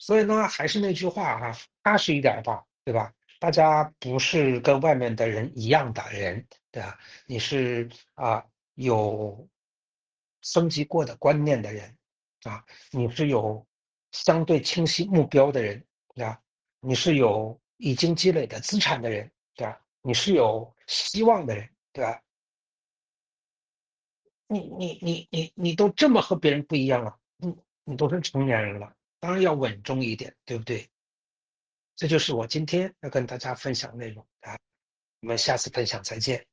所以呢，还是那句话啊，踏实一点儿吧，对吧？大家不是跟外面的人一样的人，对吧？你是有升级过的观念的人啊，你是有相对清晰目标的人，对吧？你是有已经积累的资产的人，对吧？你是有希望的人，对吧？你都这么和别人不一样了，你都是成年人了，当然要稳重一点，对不对？这就是我今天要跟大家分享的内容啊，我们下次分享再见。